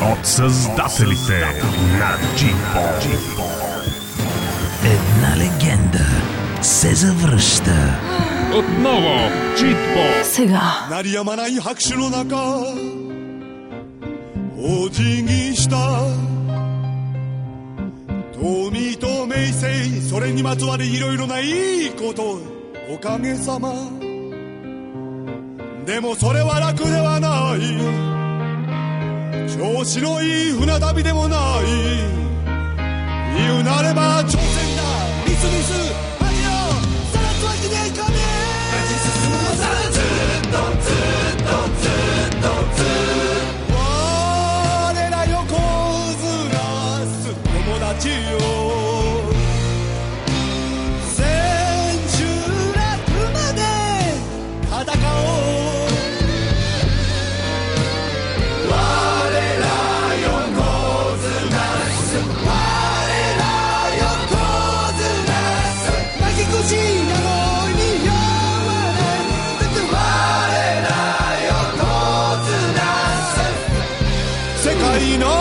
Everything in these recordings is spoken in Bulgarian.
от създателите на Джипо. Една легенда се завръща. Отново Джипо. Сега 鳴りやまない拍手の中お辞儀した富と名声それにまつわるいろいろないいことおかげさまでもそれは楽ではない調子のいい船旅でもない言うなれば挑戦だミスミス恥をさらすわけにはいかねえ立ち進むのさらずっとずっとずっとずっと我ら横綱す友達よ千秋楽まで戦おういいな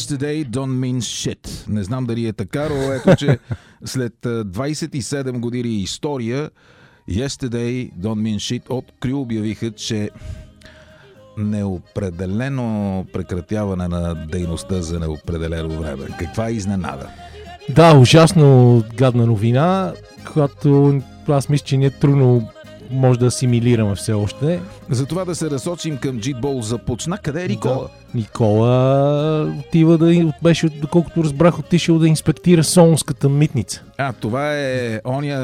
Yesterday don't mean shit. Не знам дали е така, но ето, че след 27 години история Yesterday don't mean shit от Крю обявиха, че неопределено прекратяване на дейността за неопределено време. Каква изненада? Да, ужасно гадна новина, която аз мисля, че ние трудно може да асимилираме все още. Затова да се разсочим към Джитбол започна. Къде е Никола? Да. Никола отива беше, доколкото разбрах, отишъл да инспектира Солунската митница. Това е оня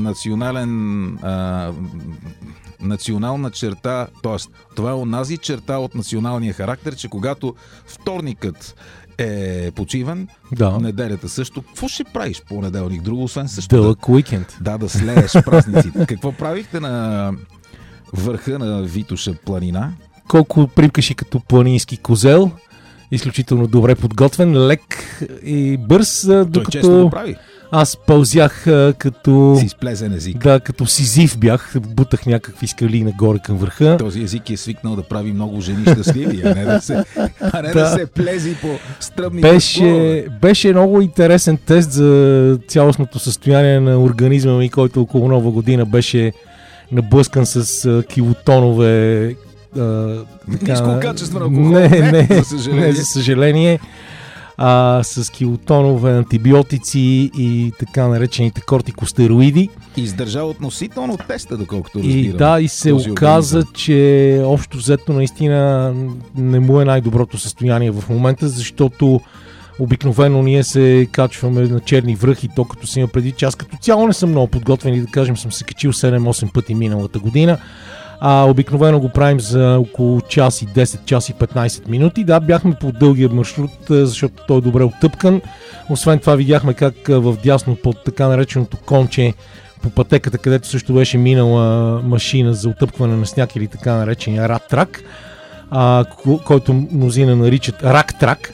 национална черта, т.е. това е онази черта от националния характер, че когато вторникът е почиван, неделята също. Какво ще правиш понеделник? Друго, освен също. Дълъг уикенд. Да слееш празниците. Какво правихте на върха на Витоша планина? Колко припкаше като планински козел. Изключително добре подготвен, лек и бърз. Той често го прави. Аз пълзях като... Си сплезен език. Да, като Сизиф бях, бутах някакви скали нагоре към върха. Този език е свикнал да прави много жени щастливи, а не да се плези по стръмните склонове. Беше много интересен тест за цялостното състояние на организма ми, който около Нова година беше наблъскан с килотонове. Ниско качество на алкохол. Не, за съжаление. С килотонове антибиотици и така наречените кортикостероиди. Издържа относително теста, доколкото разбирам. И се оказа, че общо взето наистина не му е най-доброто състояние в момента, защото обикновено ние се качваме на черни връхи, то като си има преди, че аз като цяло не съм много подготвен и да кажем съм се качил 7-8 пъти миналата година. Обикновено го правим за около час и 10, час и 15 минути. Да, бяхме по дългия маршрут, защото той е добре оттъпкан. Освен това видяхме как в дясно под така нареченото конче по пътеката, където също беше минала машина за оттъпкване на сняг или така наречения рак-трак, който мнозина наричат рак-трак.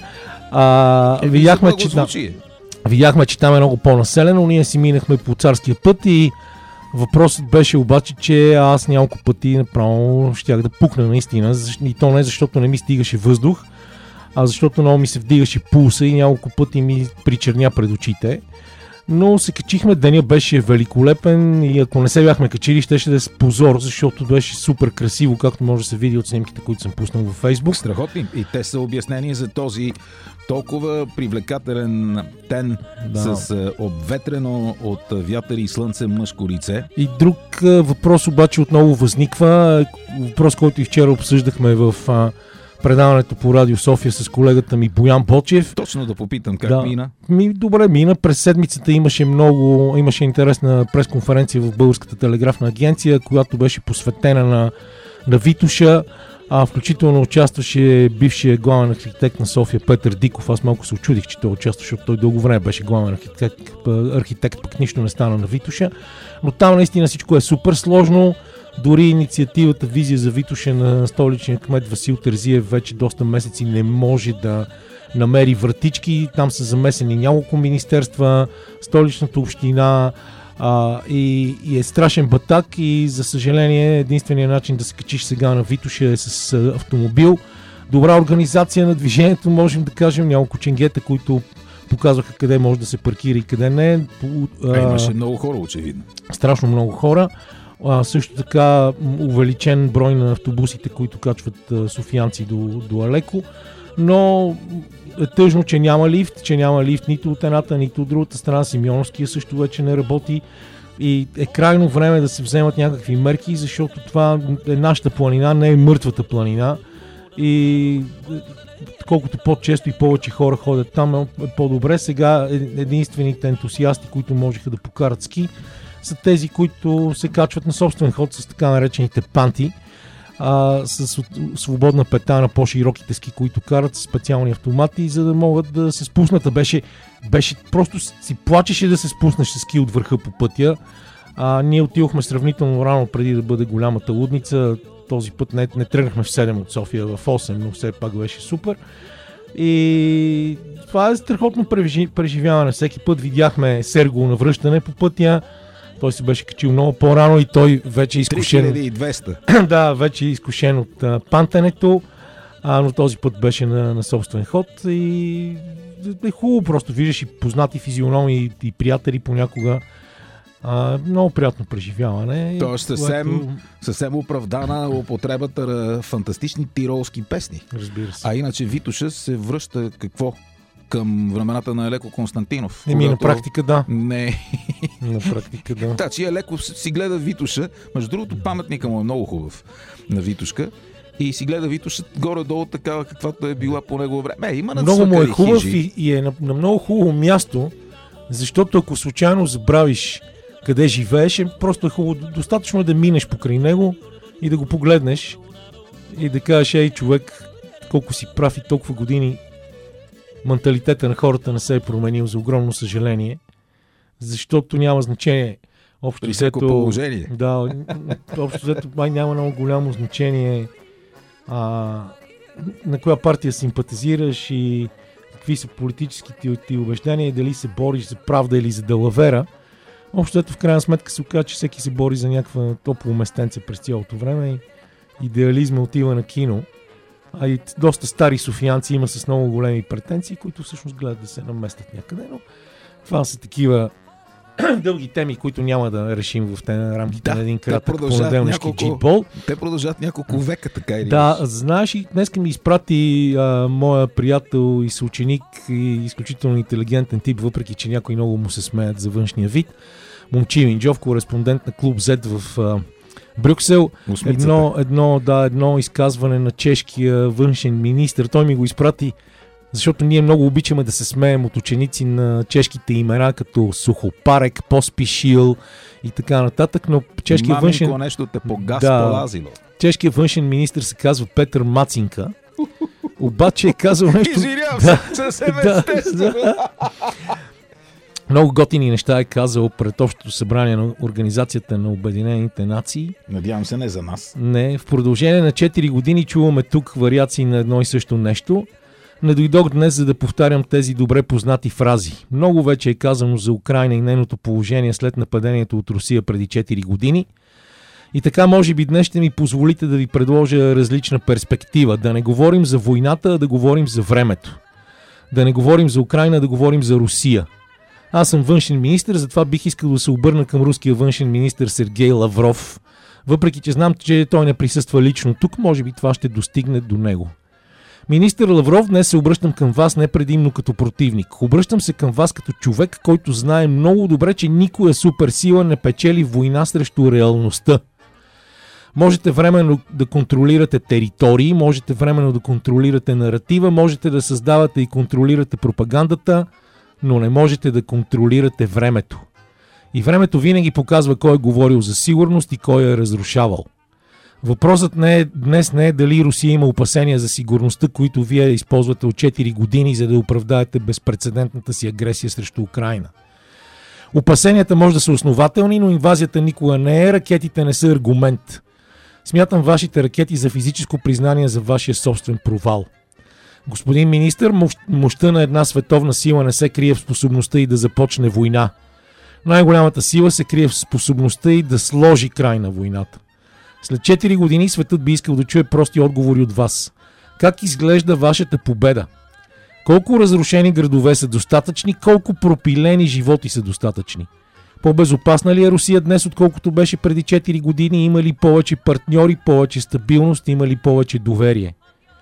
Видяхме, че там е много по-населено. Ние си минахме по царския път и въпросът беше обаче, че аз няколко пъти направо щях да пукна наистина. И то не защото не ми стигаше въздух, а защото много ми се вдигаше пулса и няколко пъти ми причерня пред очите. Но се качихме, деня беше великолепен и ако не се бяхме качили, щеше да е с позор, защото беше супер красиво, както може да се види от снимките, които съм пуснал във Фейсбук. Страхотни. И те са обяснени за този толкова привлекателен тен с обветрено от вятър и слънце мъжко лице. И друг въпрос обаче отново възниква. Въпрос, който и вчера обсъждахме в предаването по Радио София с колегата ми Боян Бочев. Точно да попитам как мина. Добре мина. През седмицата имаше интересна пресконференция в Българската телеграфна агенция, която беше посветена на Витоша. Включително участваше бившия главен архитект на София Петър Диков. Аз малко се очудих, че той участва, защото той дълго време беше главен архитект, пък нищо не стана на Витоша. Но там наистина всичко е супер сложно. Дори инициативата Визия за Витоша на столичния кмет Васил Терзиев вече доста месеци не може да намери вратички. Там са замесени няколко министерства, столичната община и е страшен батак и за съжаление единственият начин да се качиш сега на Витоша е с автомобил. Добра организация на движението, можем да кажем, няколко ченгета, които показваха къде може да се паркира и къде не. Имаше много хора, очевидно. Страшно много хора. Също така увеличен брой на автобусите, които качват софиянци до Алеко, но е тъжно, че няма лифт нито от едната, нито от другата страна. Симеоновския също вече не работи и е крайно време да се вземат някакви мерки, защото това е нашата планина, не е мъртвата планина и колкото по-често и повече хора ходят там е по-добре. Сега единствените ентусиасти, които можеха да покарат ски, са тези, които се качват на собствен ход с така наречените панти, с свободна пета на по-широките ски, които карат с специални автомати, за да могат да се спуснат. Беше просто си плачеше да се спуснеш с ски от върха по пътя. Ние отидохме сравнително рано преди да бъде голямата лудница. Този път не тръгнахме в 7 от София, в 8, но все пак беше супер. И това е страхотно преживяване. Всеки път видяхме Серго на връщане по пътя. Той се беше качил много по-рано и той вече е изкушен. 3200. Да, вече е изкушен от пантенето. но този път беше на собствен ход и е хубаво, просто виждаш и познати физиономии и приятели понякога. Много приятно преживяване. Тоест съвсем оправдана употребата на фантастични тиролски песни. Разбира се. А иначе Витоша се връща какво? Към времената на Елеко Константинов. На практика да. Не. На практика да. Да, че Елеко си гледа Витоша. Между другото, паметника му е много хубав на Витошка. И си гледа Витоша горе-долу такава, каквато е била по негово време. Има много му е хубав и е на много хубаво място, защото ако случайно забравиш къде живееш, просто е хубаво. Достатъчно е да минеш покрай него и да го погледнеш и да кажеш, ей, човек, колко си прав и толкова години менталитета на хората не се е променил, за огромно съжаление, защото няма значение. Общо взето положение. Да, общо взето май няма много голямо значение на коя партия симпатизираш и какви са политическите ти убеждения и дали се бориш за правда или за далавера. Общо взето в крайна сметка се оказа, че всеки се бори за някаква топло местенце през цялото време и идеализма отива на кино. А и доста стари софиянци има с много големи претенции, които всъщност гледат да се наместят някъде, но това са такива дълги теми, които няма да решим в рамките на един кратък понеделнишки джитбол. Те продължат няколко века, така или да, знаеш, и днеска ми изпрати моя приятел и съученик и изключително интелигентен тип, въпреки че някои много му се смеят за външния вид. Момчил Инджов, кореспондент на Клуб Z в Брюксел. Едно изказване на чешкия външен министър. Той ми го изпрати, защото ние много обичаме да се смеем от ученици на чешките имена, като Сухопарек, Поспишил и така нататък, но чешкият външен... нещо те полазило. Чешкият външен министър се казва Петър Мацинка. Обаче е казал нещо... Извинявам се, съвсем естествено. Много готини неща е казал пред Общото събрание на Организацията на Обединените нации. Надявам се не за нас. Не, в продължение на 4 години чуваме тук вариации на едно и също нещо. Не дойдох днес, за да повтарям тези добре познати фрази. Много вече е казано за Украйна и нейното положение след нападението от Русия преди 4 години. И така, може би днес ще ми позволите да ви предложа различна перспектива. Да не говорим за войната, а да говорим за времето. Да не говорим за Украйна, а да говорим за Русия. Аз съм външен министър, затова бих искал да се обърна към руския външен министър Сергей Лавров. Въпреки че знам, че той не присъства лично тук, може би това ще достигне до него. Министър Лавров, днес се обръщам към вас не предимно като противник. Обръщам се към вас като човек, който знае много добре, че никоя суперсила не печели война срещу реалността. Можете временно да контролирате територии, можете временно да контролирате наратива, можете да създавате и контролирате пропагандата, но не можете да контролирате времето. И времето винаги показва кой е говорил за сигурност и кой е разрушавал. Въпросът днес не е дали Русия има опасения за сигурността, които вие използвате от 4 години, за да оправдаете безпрецедентната си агресия срещу Украйна. Опасенията може да са основателни, но инвазията никога не е, ракетите не са аргумент. Смятам вашите ракети за физическо признание за вашия собствен провал. Господин министър, мощта на една световна сила не се крие в способността и да започне война. Най-голямата сила се крие в способността и да сложи край на войната. След 4 години светът би искал да чуе прости отговори от вас. Как изглежда вашата победа? Колко разрушени градове са достатъчни, колко пропилени животи са достатъчни? По-безопасна ли е Русия днес, отколкото беше преди 4 години? Има ли повече партньори, повече стабилност, има ли повече доверие?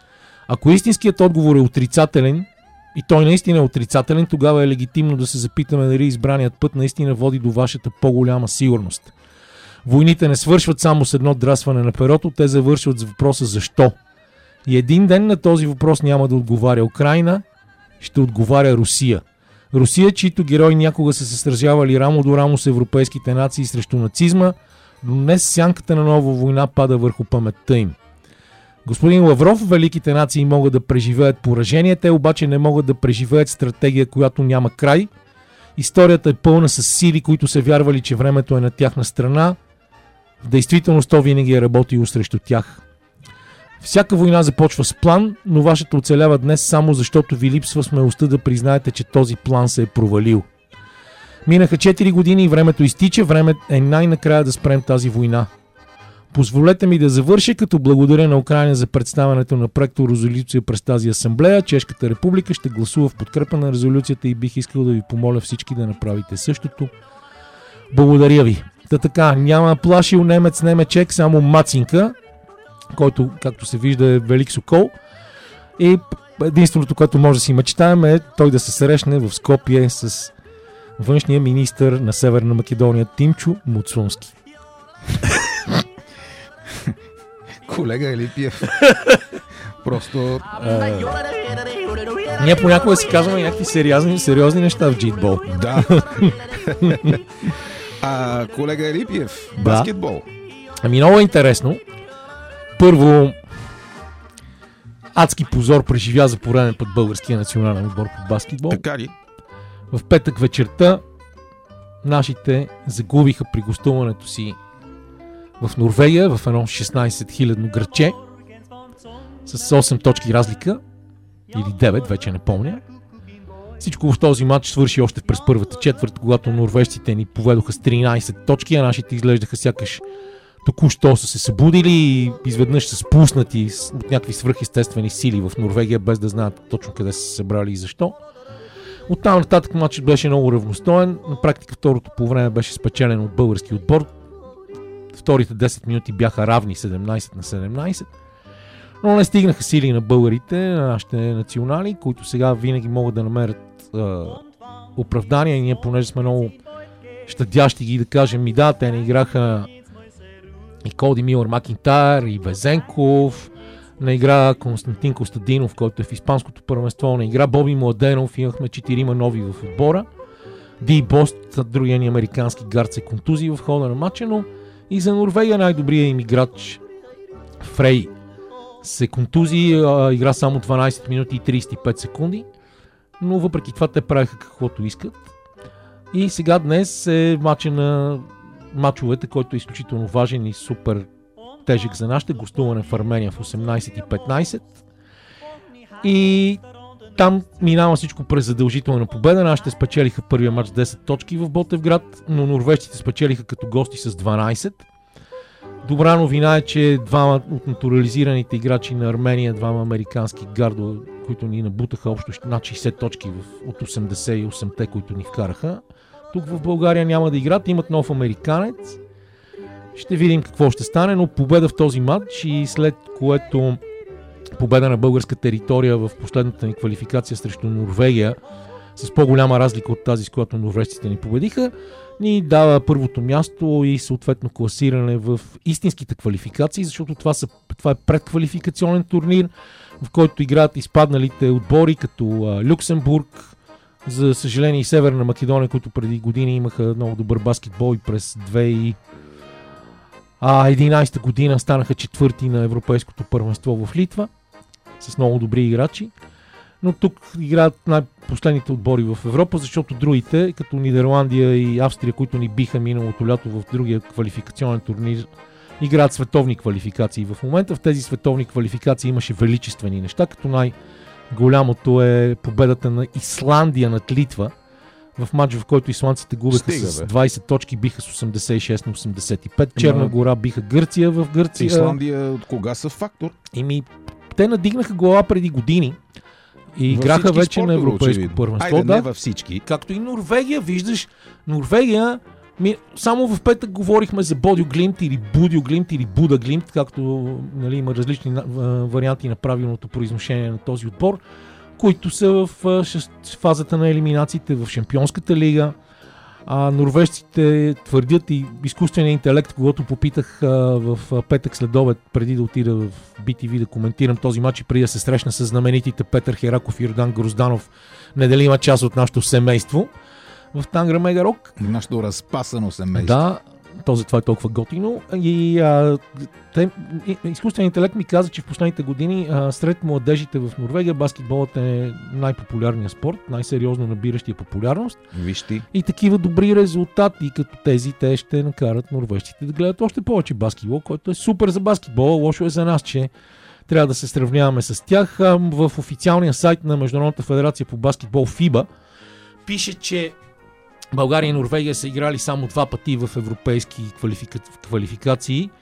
Ако истинският отговор е отрицателен, и той наистина е отрицателен, тогава е легитимно да се запитаме дали избраният път наистина води до вашата по-голяма сигурност. Войните не свършват само с едно драсване на перото, те завършват с въпроса защо. И един ден на този въпрос няма да отговаря Украйна, ще отговаря Русия. Русия, чието герои някога са се сражавали рамо до рамо с европейските нации срещу нацизма, но днес сянката на нова война пада върху паметта им. Господин Лавров, великите нации могат да преживеят поражение, те обаче не могат да преживеят стратегия, която няма край. Историята е пълна с сили, които са вярвали, че времето е на тяхна страна. В действителност то винаги е работило срещу тях. Всяка война започва с план, но вашата оцелява днес само защото ви липсва смелостта да признаете, че този план се е провалил. Минаха 4 години и времето изтича, време е най-накрая да спрем тази война. Позволете ми да завърша, като благодаря на Украйна за представянето на проекто резолюция през тази асамблея. Чешката република ще гласува в подкрепа на резолюцията и бих искал да ви помоля всички да направите същото. Благодаря ви. Та така, няма плашил немец, немечек, само Мацинка, който, както се вижда, е велик сокол. И единственото, което може да си мечтаем, е той да се срещне в Скопие с външния министър на Северна Македония Тимчо Муцунски. Колега Елипиев. Просто... Ние понякога си казваме някакви сериозни неща в джитбол. Да. Колега Елипиев, баскетбол. Ами много е интересно. Първо, адски позор преживя за пореден път българския национален отбор по баскетбол. Така ли? В петък вечерта нашите загубиха при гостуването си в Норвегия, в едно 16-хилядно градче с 8 точки разлика или 9, вече не помня. Всичко в този матч свърши още през първата четвърт, когато норвежците ни поведоха с 13 точки, а нашите изглеждаха сякаш току-що са се събудили и изведнъж са спуснати от някакви свръхестествени сили в Норвегия, без да знаят точно къде са се събрали и защо. Оттам нататък матчът беше много равностоен. На практика второто по време беше спечелен от български отбор. Вторите 10 минути бяха равни 17 на 17. Но не стигнаха сили на българите, на нашите национали, които сега винаги могат да намерят оправдания. И ние, понеже сме много щадящи ги да кажем, те не играха и Коди Милър Макинтайр, и Везенков, не игра Константин Костадинов, който е в испанското първенство, не игра Боби Младенов, имахме 4 нови в отбора. Ди Бост, другия ни американски гард, се контузи в хода на матча, но и за Норвегия най-добрият им играч Фрей се контузи, игра само 12 минути и 35 секунди, но въпреки това те правиха каквото искат. И сега днес е матча на матчовете, който е изключително важен и супер тежък за нашите. Гостуване в Армения в 18:15. И там минава всичко през задължителна победа. Нашите спечелиха първия матч с 10 точки в Ботевград, но норвежците спечелиха като гости с 12. Добра новина е, че двама от натурализираните играчи на Армения, двама американски гардове, които ни набутаха общо над 60 точки от 88-те, които ни вкараха, тук в България няма да играят. Имат нов американец. Ще видим какво ще стане, но победа в този матч и след което победа на българска територия в последната ни квалификация срещу Норвегия с по-голяма разлика от тази, с която норвежците ни победиха, ни дава първото място и съответно класиране в истинските квалификации, защото това е предквалификационен турнир, в който играят изпадналите отбори като Люксембург, за съжаление и Северна Македония, които преди години имаха много добър баскетбол и през 2011 година станаха четвърти на европейското първенство в Литва с много добри играчи. Но тук играят най-последните отбори в Европа, защото другите, като Нидерландия и Австрия, които ни биха миналото лято в другия квалификационен турнир, играят световни квалификации. В момента в тези световни квалификации имаше величествени неща, като най-голямото е победата на Исландия над Литва, в матч, в който исландците губеха с 20 точки, биха с 86 на 85. Черна гора биха Гърция в Гърция. Исландия от кога са фактор? Те надигнаха глава преди години и играха вече на европейско първенство. Айде, не във всички. Както и Норвегия, виждаш, Норвегия, само в петък говорихме за Бодиоглимт или Будиоглимт или Будаглимт, както има различни варианти на правилното произношение на този отбор, които са в фазата на елиминациите в Шампионската лига. Норвежците твърдят и изкуственият интелект, когато попитах в петък след обед, преди да отида в BTV да коментирам този матч и преди да се срещна с знаменитите Петър Хераков и Йордан Грозданов, неделима част от нашето семейство в Тангра Мега Рок. Нашето разпасано семейство. Да, това е толкова готино. И изкуственият интелект ми каза, че в последните години сред младежите в Норвегия баскетболът е най-популярният спорт, най-сериозно набиращия популярност. Вижте. И такива добри резултати, като тези, те ще накарат норвежците да гледат още повече баскетбол, който е супер за баскетбола. Лошо е за нас, че трябва да се сравняваме с тях. В официалния сайт на Международната федерация по баскетбол FIBA пише, че България и Норвегия са играли само 2 пъти в европейски квалификации.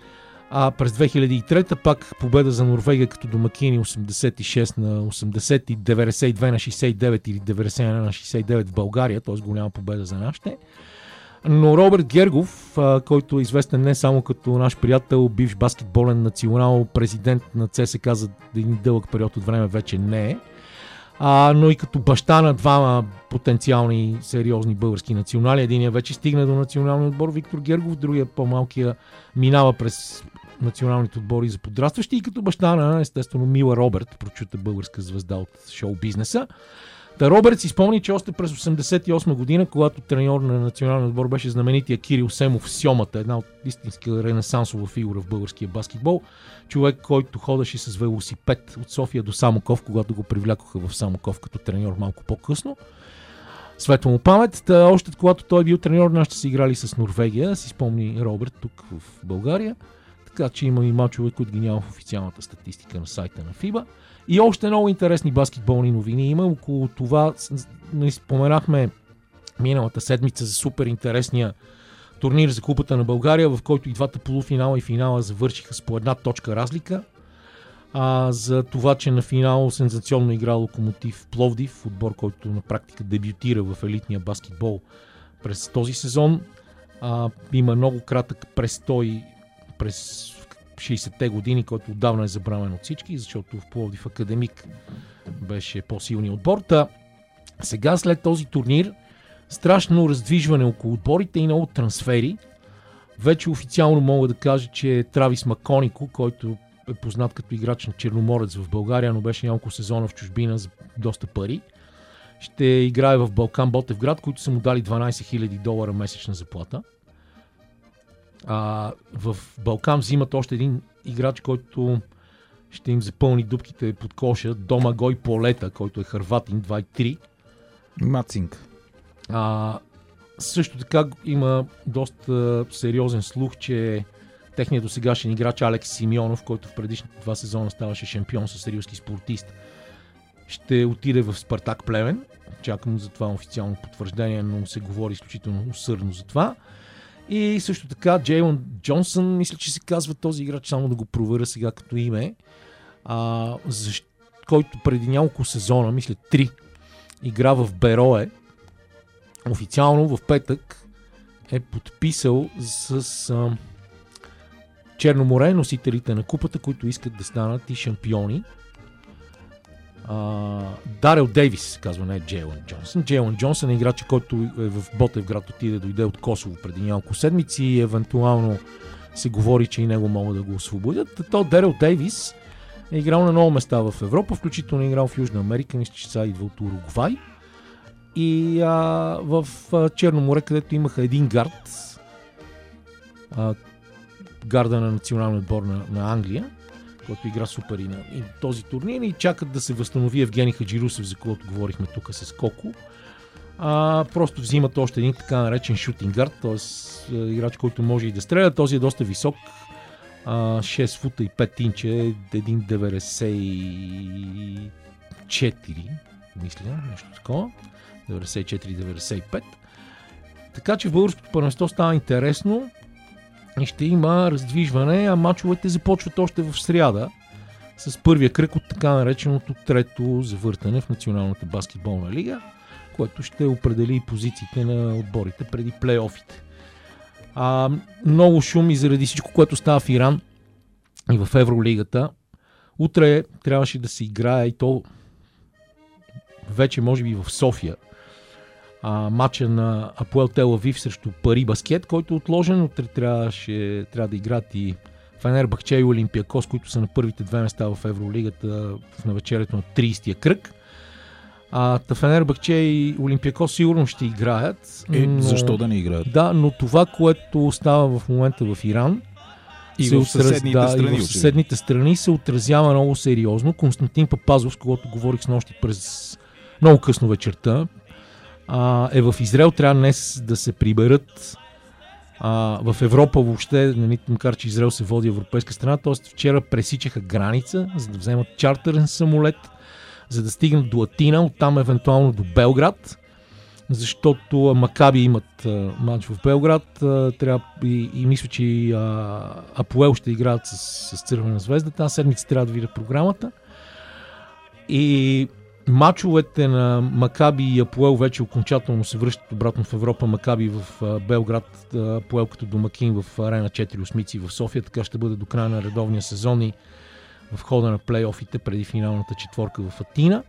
А през 2003 пак победа за Норвегия като домакини 86 на 80 и 92 на 69 или 91 на 69 в България, т.е. голяма победа за нашите. Но Роберт Гергов, който е известен не само като наш приятел, бивш баскетболен национал, президент на ЦСКА за един дълъг период от време вече не е, но и като баща на двама потенциални сериозни български национали. Единият вече стигна до националния отбор Виктор Гергов, другия по-малкия минава през националните отбори за подрастващи и като баща на, естествено, Мила Роберт, прочута българска звезда от шоу-бизнеса. Та Роберт си спомни, че още през 1988 година, когато треньор на националния отбор беше знаменития Кирил Семов Сьомата, една от истинска ренесансова фигура в българския баскетбол, човек, който ходеше с велосипед от София до Самоков, когато го привлякоха в Самоков като треньор малко по-късно. Светла му памет. Още когато той е бил треньор, нашите са играли с Норвегия, си спомни Роберт тук в България. Така че има и мачове, които ги няма в официалната статистика на сайта на FIBA. И още много интересни баскетболни новини има. Около това споменахме миналата седмица за супер интересния турнир за Купата на България, в който и двата полуфинала и финала завършиха с по една точка разлика. За това, че на финал сензационно игра Локомотив Пловдив, отбор, който на практика дебютира в елитния баскетбол през този сезон. Има много кратък престой през 60-те години, който отдавна е забравен от всички, защото в Пловдив Академик беше по-силният отбор. Сега след този турнир страшно раздвижване около отборите и много трансфери. Вече официално мога да кажа, че Травис Маконико, който е познат като играч на Черноморец в България, но беше няколко сезона в чужбина за доста пари, ще играе в Балкан Ботевград, които са му дали $12,000 месечна заплата. В Балкан взимат още един играч, който ще им запълни дупките под коша, Домагой Полета, който е хърватин, 23. Мацинг. Също така има доста сериозен слух, че техният досегашен играч Алекс Симеонов, който в предишните 2 сезона ставаше шампион с рилски спортист, ще отиде в Спартак Плевен. Чакам за това официално потвърждение, но се говори изключително усърдно за това. И също така Джейлън Джонсън, мисля, че се казва този играч, само да го проверя сега като име, който преди няколко сезона, мисля 3, игра в Берое. Официално в петък е подписал с Черноморе, носителите на купата, които искат да станат и шампиони. Дарел Дейвис, казва, не Джейлън Джонсън. Джейлън Джонсън е играч, който е в Ботевград, дойде от Косово преди няколко седмици и евентуално се говори, че и него могат да го освободят. Дарел Дейвис е играл на много места в Европа, включително е играл в Южна Америка, мисля, че сега идва от Уругвай. И в Черно море, където имаха един гард, гарда на националния отбор на Англия, който игра супер и този турнир, и чакат да се възстанови Евгений Хаджирусев, за който говорихме тук с Коко. Просто взимат още един така наречен шутинг гард, т.е. играч, който може и да стреля. Този е доста висок, 6 фута и 5 инча, 1,94, мисля, нещо такова, 94-95. Така че в българското първенство става интересно и ще има раздвижване, а мачовете започват още в сряда с първия кръг от така нареченото трето завъртане в Националната баскетболна лига, което ще определи позициите на отборите преди плейофите. Много шум и заради всичко, което става в Иран и в Евролигата. Утре трябваше да се играе и то вече може би в София. Матча на Апоел Тел Авив срещу Пари Баскет, който е отложен. Утре трябва да играят и Фенербахче и Олимпиакос, които са на първите 2 места в Евролигата в навечерието на 30-я кръг. Фенербахче и Олимпиакос сигурно ще играят. Но защо да не играят? Да, но това, което става в момента в Иран и в съседните страни се отразява много сериозно. Константин Папазов, с когото говорих с нощи през много късно вечерта, е в Израел. Трябва днес да се приберат в Европа въобще, макар че Израел се води европейска страна, т.е. вчера пресичаха граница, за да вземат чартерен самолет, за да стигнат до Атина, оттам евентуално до Белград защото Макаби имат матч в Белград трябва и мисля, че Апоел ще играят с Цървена звезда. Тази седмица трябва да видя програмата. И мачовете на Макаби и Апоел вече окончателно се връщат обратно в Европа. Макаби в Белград, Апоел като домакин в Арена 4 осмици в София. Така ще бъде до края на редовния сезон и в хода на плейофите преди финалната четворка в Атина.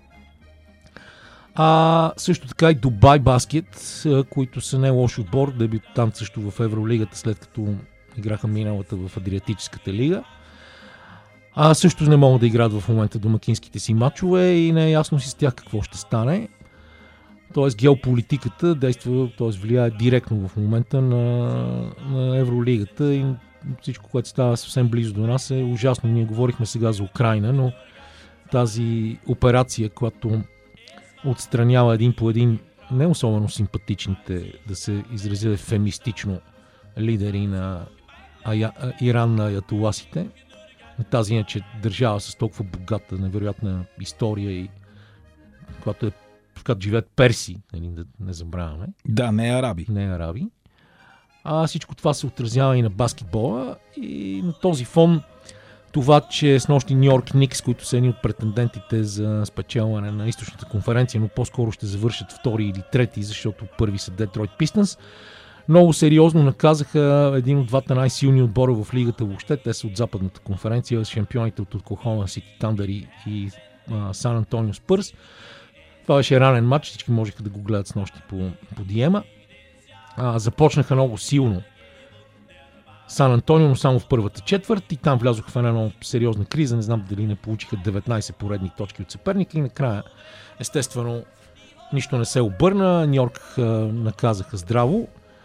Също така и Дубай Баскет, които са не лош отбор, дебютант също в Евролигата, след като играха миналата в Адриатическата лига. Също не могат да играят в момента домакинските си матчове и не е ясно си с тях какво ще стане. Тоест геополитиката действа, т.е. влияе директно в момента на Евролигата и всичко, което става съвсем близо до нас е ужасно. Ние говорихме сега за Украйна, но тази операция, която отстранява един по един не особено симпатичните, да се изразя ефемистично, лидери на Иран, на аятоласите, тази иначе държава с толкова богата, невероятна история и когато живеят перси, да не забравяме. Да, не араби. Не араби. Всичко това се отразява и на баскетбола и на този фон това, че с нощи Ню Йорк Никс, които са едни от претендентите за спечелване на източната конференция, но по-скоро ще завършат втори или трети, защото първи са Детройт Пистънс, много сериозно наказаха един от двата най-силни отбора в лигата въобще. Те са от западната конференция, шампионите от Оклахома Сити Тандър и Сан Антонио Спърс. Това беше ранен матч, всички можеха да го гледат с нощи по Диема. Започнаха много силно Сан Антонио, но само в първата четвърт и там влязоха в една много сериозна криза. Не знам дали не получиха 19 поредни точки от съперника и накрая, естествено, нищо не се обърна. Ню Йорк наказаха здраво.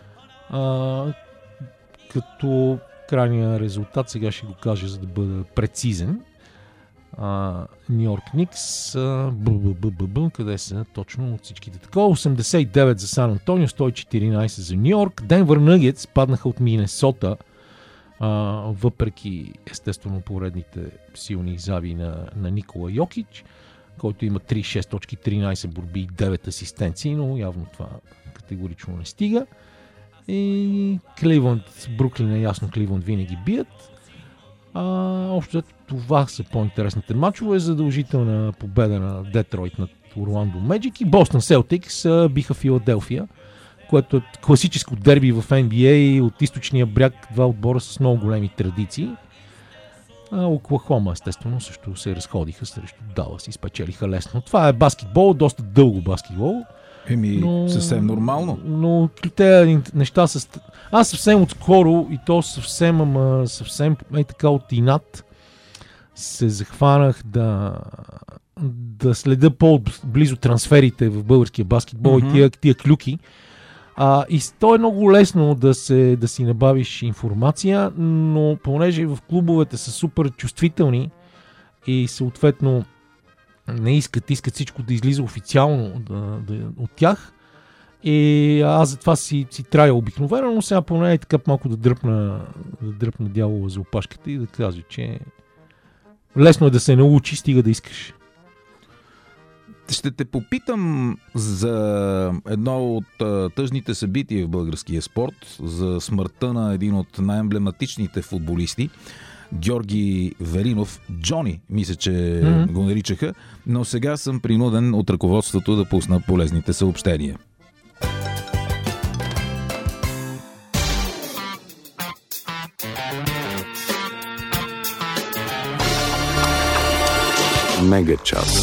Като крайния резултат, сега ще го кажа, за да бъда прецизен. Ню Йорк Никс, къде са точно от всичките такова? 89 за Сан Антонио, 114 за Ню Йорк. Денвър Нъгетс паднаха от Минесота, въпреки естествено поредните силни изяви на Никола Йокич, който има 36 точки, 13 борби и 9 асистенции, но явно това категорично не стига. И Кливънд, Бруклин е ясно, Кливънд винаги бият. Общо това са по-интересните матчове. Задължителна победа на Детройт над Орландо Меджик и Бостън Селтикс биха Филаделфия, което е класическо дерби в NBA от източния бряг, два отбора с много големи традиции. Оклахома естествено също се разходиха срещу Далас и спечелиха лесно. Това е баскетбол, доста дълго баскетбол. Съвсем нормално. Но тези неща са... Аз съвсем отскоро и то съвсем така от инат се захванах да следя по-близо трансферите в българския баскетбол и тия клюки. И то е много лесно да си набавиш информация, но понеже в клубовете са супер чувствителни и съответно не искат всичко да излиза официално от тях. И аз затова си трая обикновено, но сега поне е така малко да дръпна дявола за опашката и да кажа, че лесно е да се научи, стига да искаш. Ще те попитам за едно от тъжните събития в българския спорт, за смъртта на един от най-емблематичните футболисти, Георги Веринов, Джони, мисля, че го наричаха, но сега съм принуден от ръководството да пусна полезните съобщения. Мега час.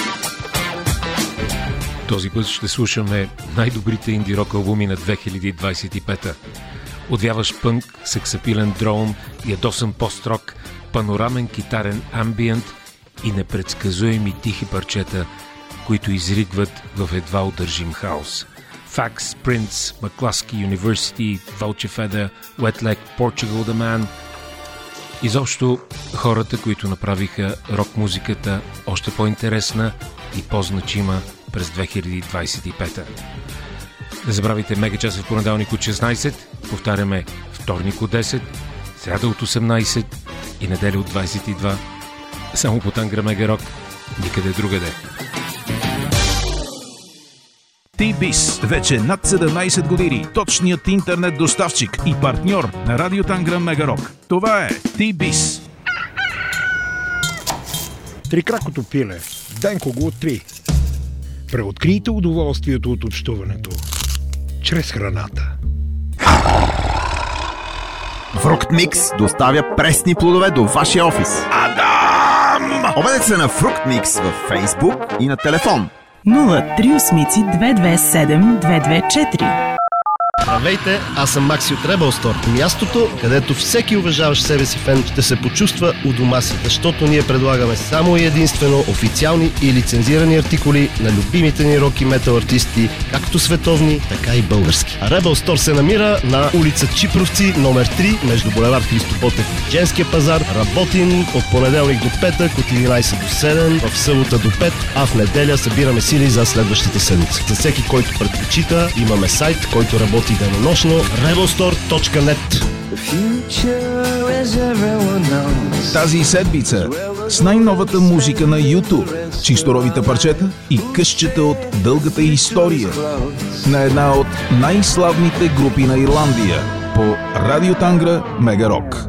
Този път ще слушаме най-добрите инди-рок албуми на 2025-та. Отвяваш пънк, сексапилен дроун, ядосан пост-рок, панорамен китарен амбиент и непредсказуеми тихи парчета, които изригват в едва удържим хаос. Fax, Prince, McCluskey University, Vulture Feather, Wet Leg, Portugal The Man. Изобщо хората, които направиха рок-музиката още по-интересна и по-значима през 2025-та. Не забравяйте Мегачас в понеделник от 16, повтаряме вторник от 10, сряда от 18 и неделя от 22. Само по Тангра Мега Рок, никъде другаде. T-Biz. Вече над 17 години. Точният интернет доставчик и партньор на Радио Тангра Мегарок. Това е T-Biz. Трикракото пиле. Денко го откри. Преоткрийте удоволствието от общуването чрез храната. Фруктмикс доставя пресни плодове до вашия офис. Адам! Обадете се на Фруктмикс във Facebook и на телефон 038 227 224. Здравейте, аз съм Макси от Rebel Store. Мястото, където всеки уважаващ себе си фен ще се почувства у дома си, защото ние предлагаме само и единствено официални и лицензирани артикули на любимите ни рок и метал артисти, както световни, така и български. Rebel Store се намира на улица Чипровци, номер 3, между булевард Христо Ботев и Женския пазар. Работим от понеделник до петък, от 11 до 7, в събота до 5, а в неделя събираме сили за следващата седмица. За всеки, който предпочита, имаме сайт, който работи денонощно, rebelstore.net. Тази седмица с най-новата музика на YouTube, чисторовите парчета и късчета от дългата история на една от най-славните групи на Ирландия по Радио Тангра Мегарок.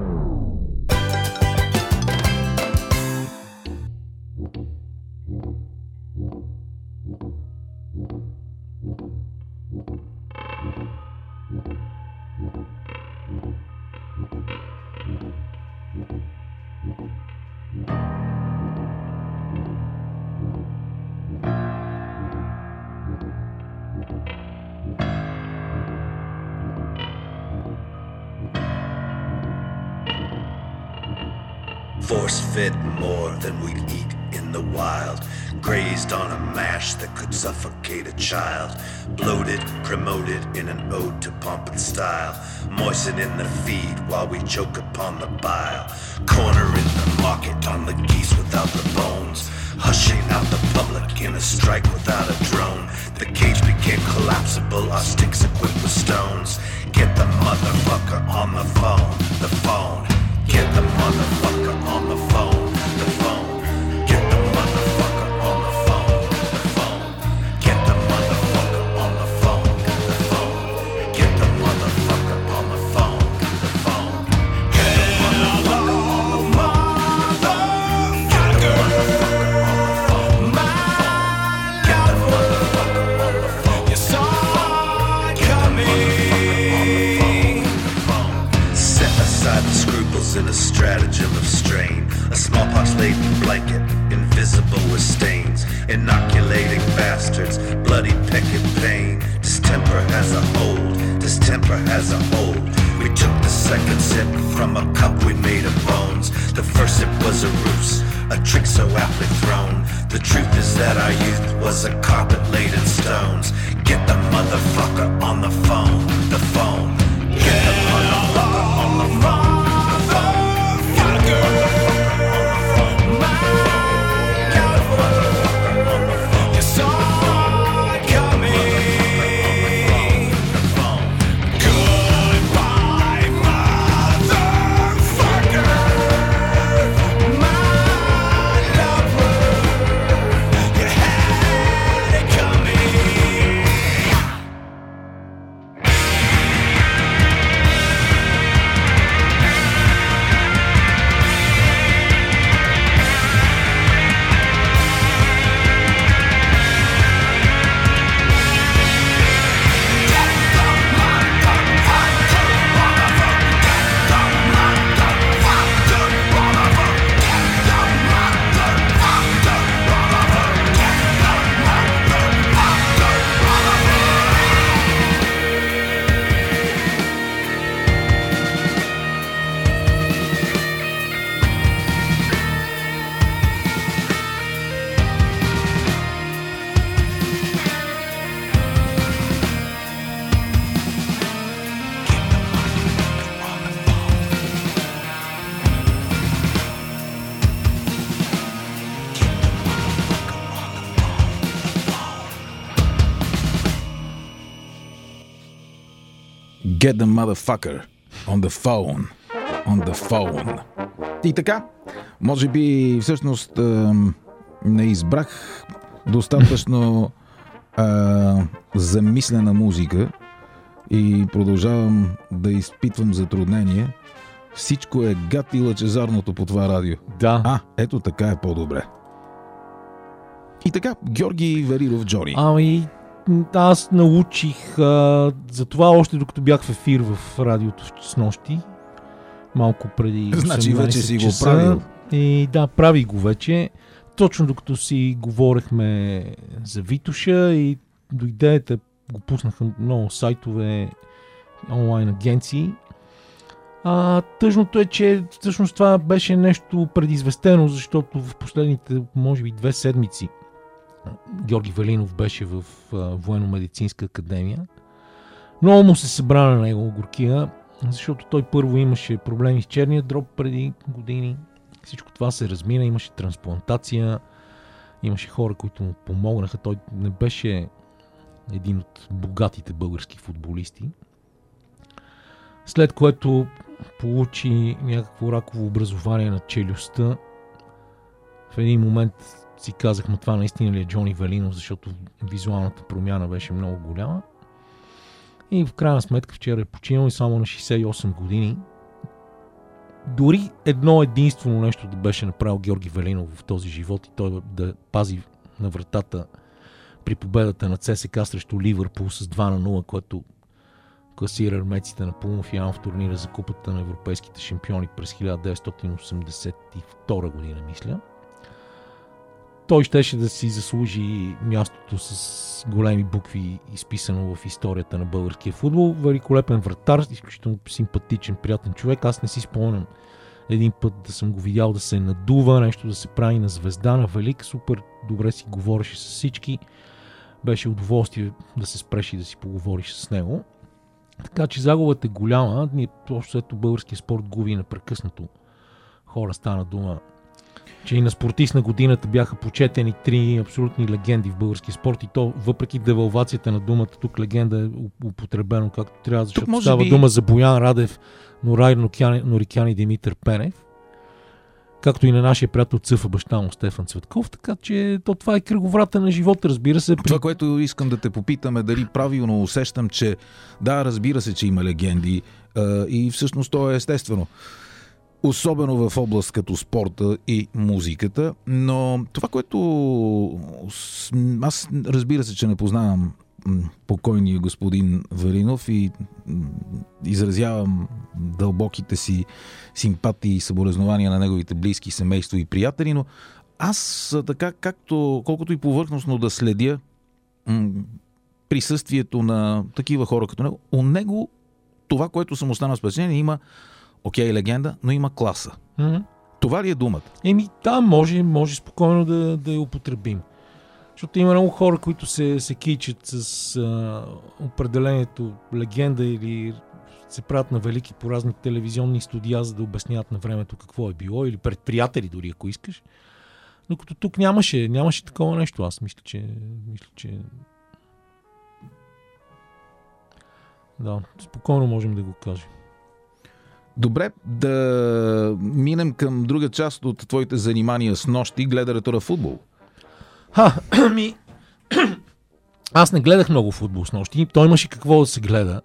Force-fed more than we'd eat in the wild. Grazed on a mash that could suffocate a child. Bloated, promoted in an ode to pomp and style. Moisten in the feed while we choke upon the bile. Corner in the market on the geese without the bones. Hushing out the public in a strike without a drone. The cage became collapsible, our sticks equipped with stones. Get the motherfucker on the phone, the phone. Get the motherfucker on the phone, the phone. Get the motherfucker on the phone, the phone. Get the motherfucker on the phone, the phone. Get the motherfucker on the phone, the phone. Get the motherfucker on the phone, the phone. Get the motherfucker on the phone, the phone. Get the motherfucker on the phone. You saw it coming. Set aside the scruples in a stratagem of strain. A smallpox-laden blanket, invisible with stains. Inoculating bastards, bloody picket pain. Distemper has a hold, distemper has a hold. We took the second sip from a cup we made of bones. The first sip was a ruse, a trick so aptly thrown. The truth is that our youth was a carpet laid in stones. Get the motherfucker on the phone, the phone. Get the motherfucker on the phone. Get the motherfucker on the phone. On the phone. И така, може би всъщност не избрах достатъчно замислена музика и продължавам да изпитвам затруднение. Всичко е гад и лъчезарното по това радио. Да. Ето така е по-добре. И така, Георги Велинов, Джони. Ами, аз научих за това още докато бях в ефир в радиото с нощи. Малко преди 18 Значи вече си го часа. правил. И да, прави го вече. Точно докато си говорехме за Витоша и до идеята го пуснаха много сайтове, онлайн агенции. Тъжното е, че всъщност това беше нещо предизвестено, защото в последните, може би, 2 седмици Георги Велинов беше в Военно-медицинска академия. Много му се събра на него горкия, защото той първо имаше проблеми с черния дроб преди години. Всичко това се размина, имаше трансплантация, имаше хора, които му помогнаха. Той не беше един от богатите български футболисти. След което получи някакво раково образование на челюстта. В един момент си казахме, това наистина ли е Джони Велинов, защото визуалната промяна беше много голяма. И в крайна сметка вчера е починал и само на 68 години. Дори едно единствено нещо да беше направил Георги Велинов в този живот и той да пази на вратата при победата на ЦСКА срещу Ливърпул с 2-0, което класира армейците на полуфинал в турнира за купата на европейските шампиони през 1982 година, мисля. Той щеше да си заслужи мястото с големи букви, изписано в историята на българския футбол. Великолепен вратар, изключително симпатичен, приятен човек. Аз не си спомням един път да съм го видял да се надува, нещо да се прави на звезда, на велик. Супер добре си говореше с всички. Беше удоволствие да се спреш и да си поговориш с него. Така че загубата е голяма. Ние просто ето българския спорт губи непрекъснато. Хора стана дума, че и на спортист на годината бяха почетени 3 абсолютни легенди в българския спорт и то въпреки девалвацията на думата, тук легенда е употребено както трябва, защото става дума за Боян Радев, Норай Норикян и Димитър Пенев, както и на нашия приятел Цъфа баща му Стефан Цветков, така че това е кръговрата на живота, разбира се. Това, което искам да те попитам е дали правилно усещам, че да, разбира се, че има легенди и всъщност то е естествено. Особено в област като спорта и музиката, но това, което аз разбира се, че не познавам покойния господин Велинов и изразявам дълбоките си симпатии и съболезнования на неговите близки, семейство и приятели, но аз така, колкото и повърхностно да следя присъствието на такива хора като него, у него това, което съм останал с впечатление, има легенда, но има класа. Mm-hmm. Това ли е думата? Да, може спокойно да я употребим. Защото има много хора, които се кичат с определението легенда или се правят на велики по разни телевизионни студия, за да обясняват на времето какво е било, или пред приятели дори, ако искаш. Докато тук нямаше такова нещо. Аз мисля, че... Да, спокойно можем да го кажем. Добре, да минем към друга част от твоите занимания с нощи, гледането на футбол. Аз не гледах много футбол с нощи. Той имаше какво да се гледа.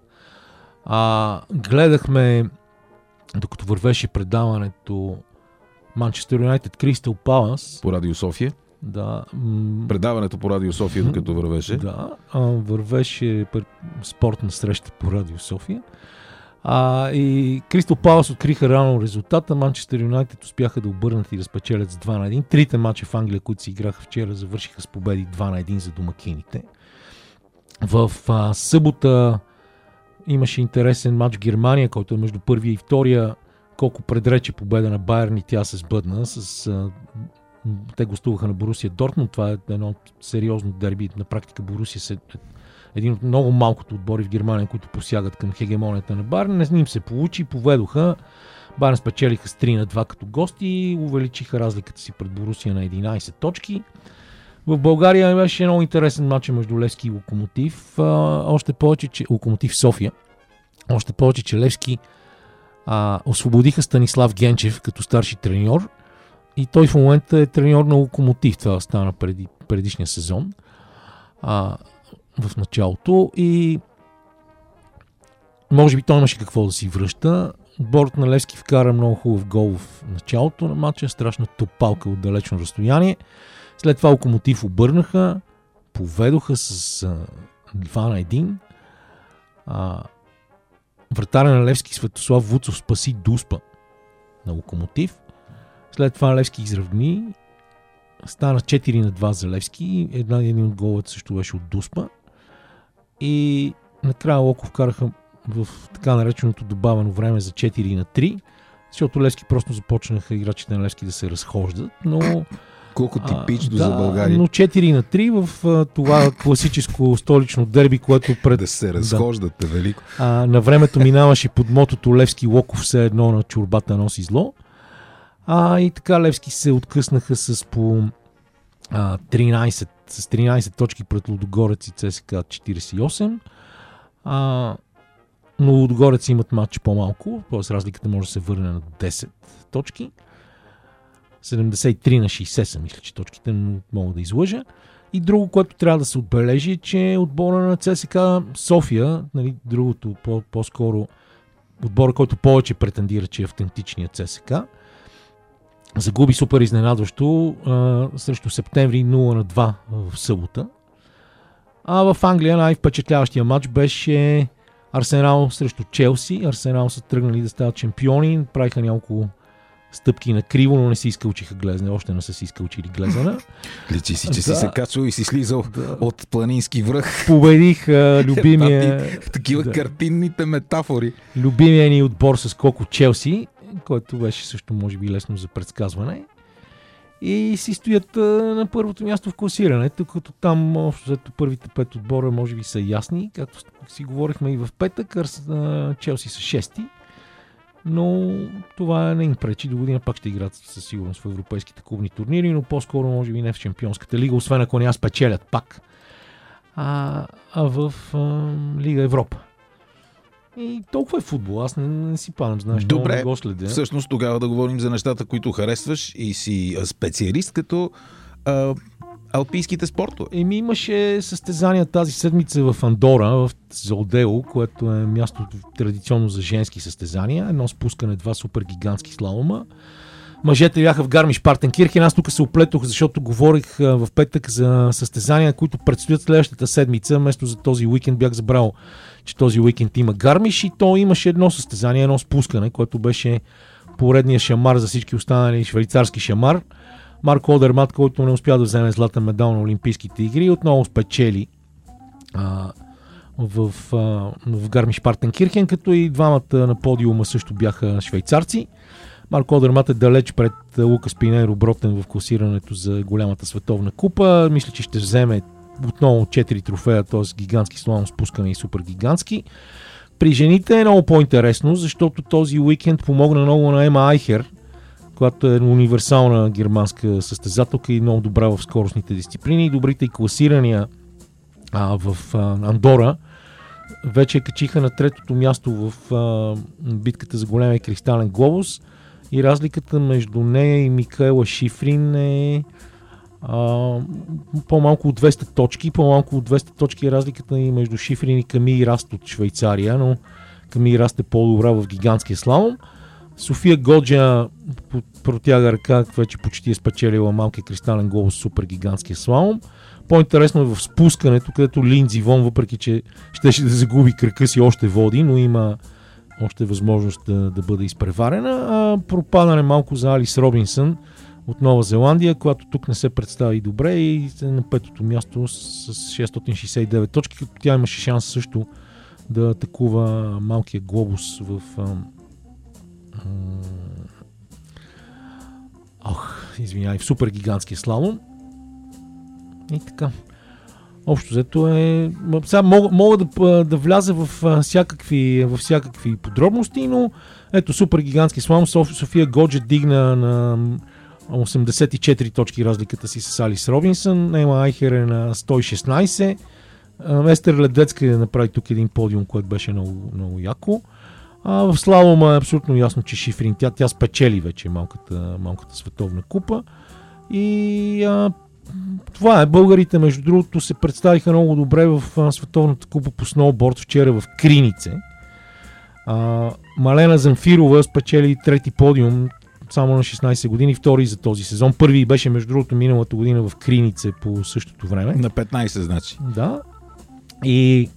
Гледахме, докато вървеше предаването Манчестър Юнайтед Кристал Палас. По Радио София. Да. Предаването по Радио София, докато вървеше. Да, вървеше спортна среща по Радио София. И Кристал Палас откриха рано резултата. Манчестър Юнайтед успяха да обърнат и да спечелят с 2-1. Трите мача в Англия, които се играха вчера, завършиха с победи 2-1 за домакините. В събота имаше интересен матч в Германия, който е между първия и втория. Колко предрече победа на Байерн и тя се сбъдна. Те гостуваха на Борусия Дортмунд. Това е едно сериозно дерби. На практика Борусия един от много малкото отбори в Германия, които посягат към хегемонията на Байерн. Не им се получи, поведоха. Байерн спечелиха с 3-2 като гости и увеличиха разликата си пред Борусия на 11 точки. В България беше много интересен матч между Левски и Локомотив. Още повече, че Локомотив София. Още повече, че Левски освободиха Станислав Генчев като старши треньор и той в момента е треньор на Локомотив. Това стана предишния сезон. в началото и може би той имаше какво да си връща. Отборът на Левски вкара много хубав гол в началото на матча, страшна топалка от далечно разстояние. След това Локомотив обърнаха, поведоха с 2-1. Вратаря на Левски Светослав Вуцов спаси Дуспа на Локомотив. След това Левски изравни. Стана 4-2 за Левски. Един от головете също беше от Дуспа. И накрая Локов вкараха в така нареченото добавено време за 4-3, защото Левски просто започнаха играчите на Левски да се разхождат, но... Колко типично за България. Но 4-3 в това класическо столично дерби, което да се разхождат, е велико. На времето минаваше под мотото Левски Локов все едно на чорбата носи зло. И така Левски се откъснаха с по 13 точки пред Лудогорец и ЦСКА 48. Но Лудогорец имат матч по-малко, т.е. разликата може да се върне на 10 точки. 73 на 60 са, мисля, че точките, мога да излъжа. И друго, което трябва да се отбележи, е, че отбора на ЦСКА София, нали, другото по-скоро отбора, който повече претендира, че е автентичният ЦСКА, загуби супер изненадващо срещу Септември 0-2 в събота. А в Англия най-впечатляващия матч беше Арсенал срещу Челси. Арсенал са тръгнали да стават шампиони, правиха няколко стъпки на криво, но не си изкълчиха глезне. Още не са си изкълчили глезена. Личи си, че си се качвал и си слизал от планински връх. Победих любимия... в такива картинните метафори. Любимия ни отбор с колко Челси, който беше също може би лесно за предсказване. И си стоят на първото място в класирането, като там общо взето първите 5 отбора може би са ясни, както си говорихме и в петък, Челси са 6-ти, но това не им пречи. До година пак ще играят със сигурност в европейските клубни турнири, но по-скоро може би не в Шампионската лига, освен ако не спечелят пак, а в Лига Европа. И толкова е футбол, аз не си падам, знаеш, добре, не го следя. Всъщност тогава да говорим за нещата, които харесваш и си специалист като алпийските спортове. Имаше състезания тази седмица в Андора, в Золдело, което е място традиционно за женски състезания. Едно спускане, 2 супер гигантски слалома. Мъжете бяха в Гармиш-Партенкирхен. Аз тук се оплетох, защото говорих в петък за състезания, които предстоят следващата седмица. Вместо за този уикенд бях забрал, че този уикенд има Гармиш и то имаше едно състезание, едно спускане, което беше поредния шамар за всички останали швейцарски шамар. Марко Одермат, който не успя да вземе златен медал на Олимпийските игри, отново спечели в Гармиш-Партенкирхен, като и двамата на подиума също бяха швейцарци. Марко Одермат е далеч пред Лукас Пинейро Бротен в класирането за голямата световна купа. Мисля, че ще вземе отново 4 трофея, т.е. гигантски слалом, спускане и супер гигантски. При жените е много по-интересно, защото този уикенд помогна много на Ема Айхер, която е универсална германска състезателка и много добра в скоростните дисциплини и добрите и класирания в Андора. Вече качиха на третото място в битката за големия кристален глобус и разликата между нея и Микаела Шифрин е по-малко от 200 точки. По-малко от 200 точки е разликата и между Шифрин и Камии Раст от Швейцария, но Камии Раст е по-добра в гигантския слалом. София Годжа протяга ръка, вече почти е спечелила малкия кристален глобус супер гигантския слалом. По-интересно е в спускането, където Линдзи Вон, въпреки че щеше да загуби кръка си, още води, но има още възможност да бъде изпреварена. Пропадане малко за Алис Робинсън от Нова Зеландия, която тук не се представи добре и на петото място с 669 точки, като тя имаше шанс също да атакува малкия глобус в в супер гигантския слалом. И така. Общо взето е... Сега мога да вляза в всякакви подробности, но ето супер гигантски слалом. София Годжа дигна на 84 точки разликата си с Алис Робинсън. Ема Айхер е на 116. Естер Ледецка направи тук един подиум, който беше много, много яко. В слалома е абсолютно ясно, че Шифрин, тя спечели вече малката световна купа. И това е. Българите, между другото, се представиха много добре в Световната купа по сноуборд вчера в Кринице. Малена Замфирова спечели трети подиум само на 16 години, втори за този сезон. Първи беше, между другото, миналата година в Кринице по същото време. На 15, значи. Да. И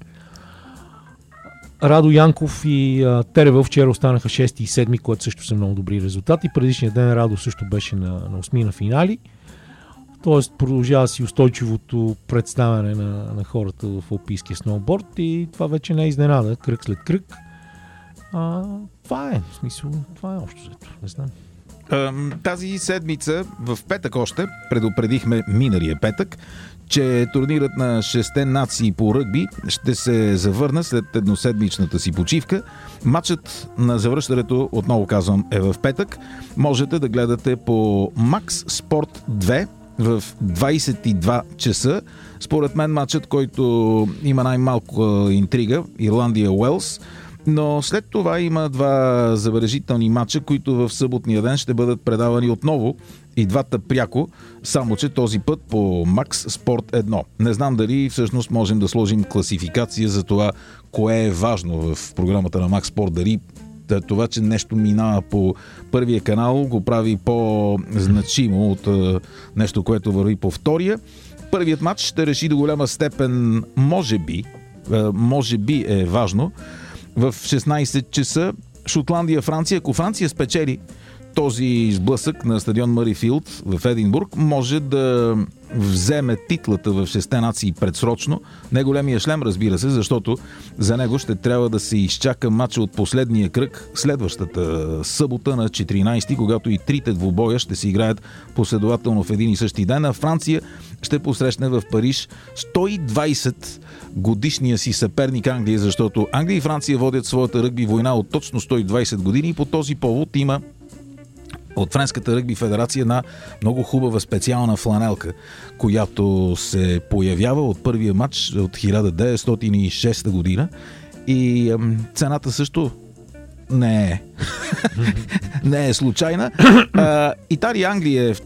Радо Янков и Теревел вчера останаха 6 и 7, което също са много добри резултати. Предишния ден Радо също беше на 8 на финали. Тоест продължава си устойчивото представяне на хората в алпийския сноуборд и това вече не е изненада, кръг след кръг. Това е, в смисъл, това е общо взето, не знам. Тази седмица, в петък още, предупредихме миналия петък, че турнирът на 6 нации по ръгби ще се завърне след едноседмичната си почивка. Матчът на завръщането, отново казвам, е в петък. Можете да гледате по Max Sport 2 в 22 часа. Според мен матчът, който има най-малко интрига, Ирландия-Уелс. Но след това има два забележителни матча, които в съботния ден ще бъдат предавани отново и двата пряко, само че този път по Max Sport 1. Не знам дали всъщност можем да сложим класификация за това, кое е важно в програмата на Max Sport. Дали това, че нещо минава по първия канал, го прави по-значимо от нещо, което върви по втория. Първият матч ще реши до голяма степен, може би е важно, в 16 часа Шотландия-Франция. Ако Франция спечели този сблъсък на стадион Мърифилд в Единбург, може да вземе титлата в 6 нации предсрочно. Не големия шлем, разбира се, защото за него ще трябва да се изчака матча от последния кръг следващата събота на 14, когато и трите двубоя ще се играят последователно в един и същи ден, а Франция ще посрещне в Париж 120 годишния си съперник Англия, защото Англия и Франция водят своята ръгби война от точно 120 години и по този повод има от Френската ръгби федерация една много хубава специална фланелка, която се появява от първия матч от 1906 година и цената също не е случайна. Италия-Англия е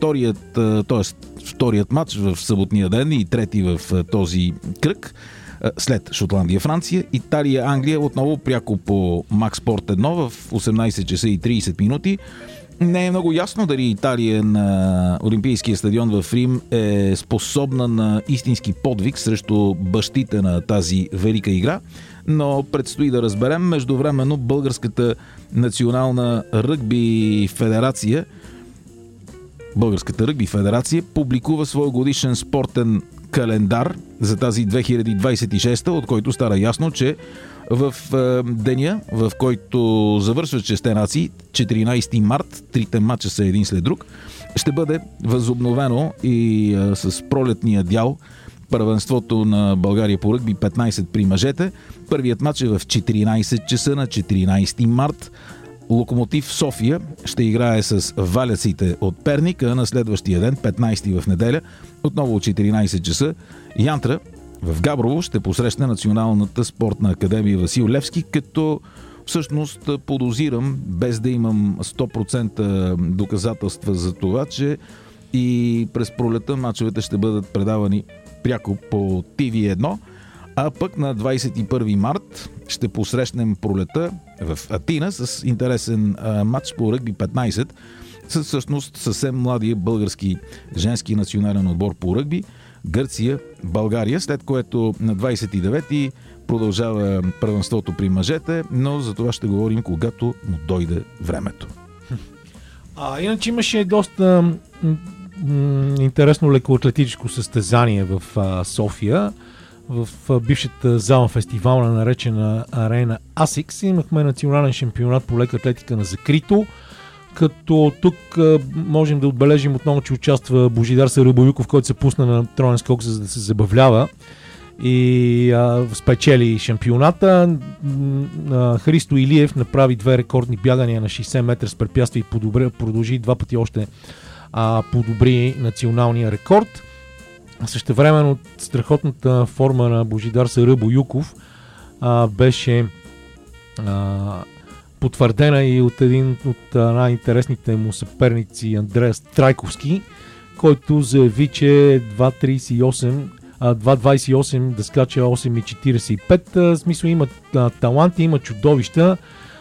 вторият матч в съботния ден и трети в този кръг след Шотландия-Франция. Италия-Англия отново пряко по Max Sport 1 в 18 часа и 30 минути. Не е много ясно дали Италия на Олимпийския стадион в Рим е способна на истински подвиг срещу бащите на тази велика игра, но предстои да разберем. Междувременно Българската национална ръгби федерация публикува своя годишен спортен календар за тази 2026, от който стара ясно, че в деня, в който завършват 6 нации, 14 март, трите матча са един след друг, ще бъде възобновено и с пролетния дял първенството на България по ръгби 15 при мъжете. Първият матч е в 14 часа на 14 март. Локомотив София ще играе с Валяците от Перник, а на следващия ден, 15 в неделя, отново от 14 часа, Янтра в Габрово ще посрещне Националната спортна академия Васил Левски, като всъщност подозирам, без да имам 100% доказателства за това, че и през пролета мачовете ще бъдат предавани пряко по TV1, а пък на 21 март ще посрещнем пролета в Атина с интересен матч по ръгби 15 с всъщност съвсем младия български женски национален отбор по ръгби Гърция, България, след което на 29-ти продължава първенството при мъжете, но за това ще говорим, когато му дойде времето. Иначе имаше доста интересно лекоатлетическо състезание в София, в бившата зала фестивална, наречена Арена Асикс. Имахме национален шампионат по лека атлетика на закрито, като тук можем да отбележим отново, че участва Божидар Сарабоюков, който се пусна на троен скок, за да се забавлява и спечели шампионата. Христо Илиев направи 2 рекордни бягания на 60 метра с препятствия и продължи 2 пъти още подобри националния рекорд. Същевременно страхотната форма на Божидар Сарабоюков беше потвърдена и от един от най-интересните му съперници Андрея Страйковски, който заяви, че 2.28 да скача 8.45. В смисъл има таланти, има чудовища.